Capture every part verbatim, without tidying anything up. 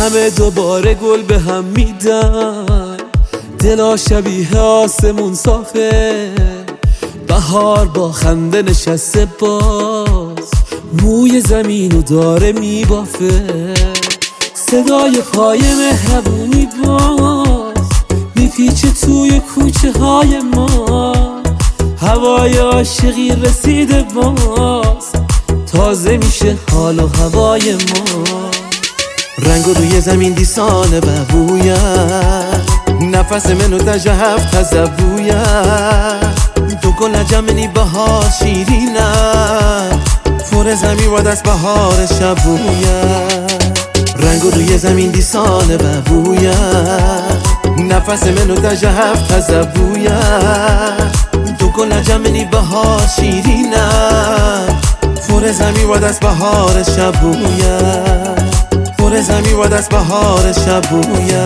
همه دوباره گل به هم میدن، دلا شبیه آسمون صافه، بهار با خنده نشسته باز، موی زمینو داره میبافه، صدای پای مهربونی باز میپیچه توی کوچه های ما، هوای عاشقی رسیده باز، تازه میشه حال و هوای ما. رنگو روی زمین دیسانه و بویه، نفس منو دجه هفت تزه بویه، دو گل جمنی بهار شیرینه، فور زمین و دست بهار شبویه. رنگو روی زمین دیسانه و بویه، نفس منو دجه هفت تزه بویه، دو گل جمنی بهار شیرینه، فور زمین و دست بهار شبویه، فور زمین و دست بهار شبویه.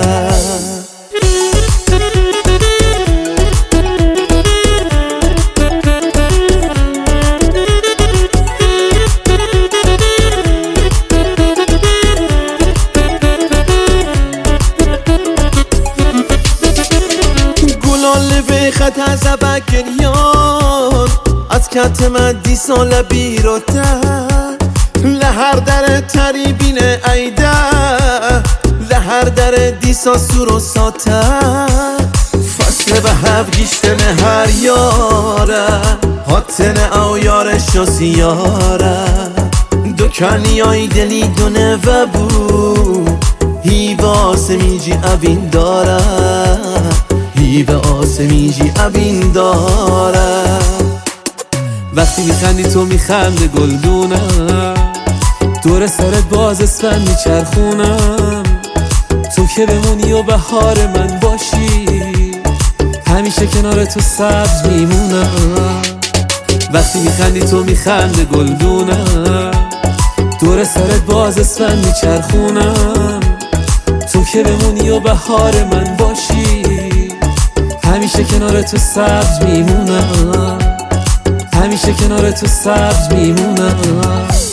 خط از بکریان از کت من دی سال بیروتر، لهر در تری بینه ایده، لهر در دیسا سور و ساتر، فصل به هف گیشتن هر یاره، هاتن او یارش و سیاره، دکانی های دلی دونه و بو، هیو آسمیجی ابین داره، هیو آسمیجی ابین داره. وقتی میخندی تو میخنده گلدونم، دور سرت باز اسفن میچرخونم، تو که بمونی و بهار من باشی، همیشه کنار تو سبز میمونم. وقتی میخندی تو میخنده گلدونم، دور سرت باز اسفن میچرخونم، تو که بمونی و بهار من باشی، همیشه کنار تو سبز میمونم، همیشه کنار تو سبز میمونم.